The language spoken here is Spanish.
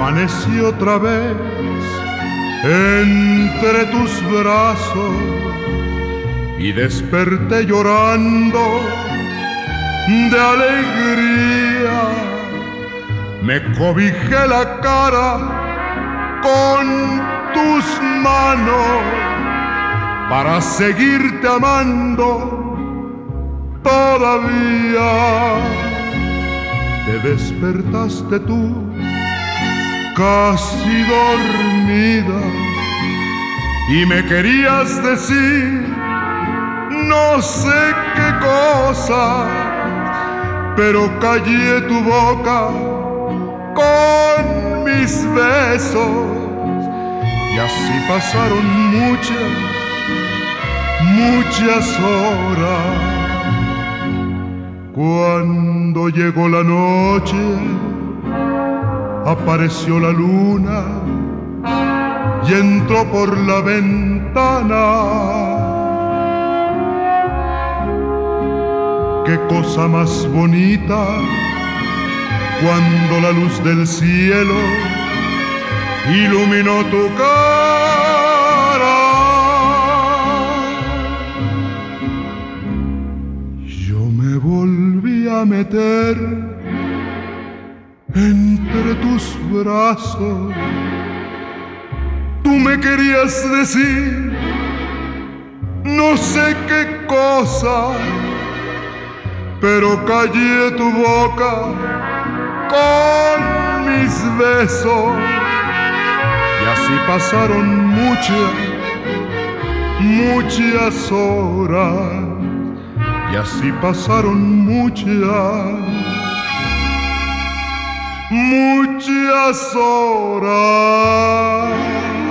amanecí otra vez entre tus brazos y desperté llorando de alegría. Me cobijé la cara con tus manos para seguirte amando todavía. Te despertaste tú casi dormida y me querías decir no sé qué cosa, pero callé tu boca con mis besos y así pasaron muchas horas. Cuando llegó la noche, apareció la luna y entró por la ventana. Qué cosa más bonita cuando la luz del cielo iluminó tu cara. Yo me volví a meter entre tus brazos. Tú me querías decir no sé qué cosa, pero callé tu boca con mis besos y así pasaron muchas horas. Y así pasaron muchas horas.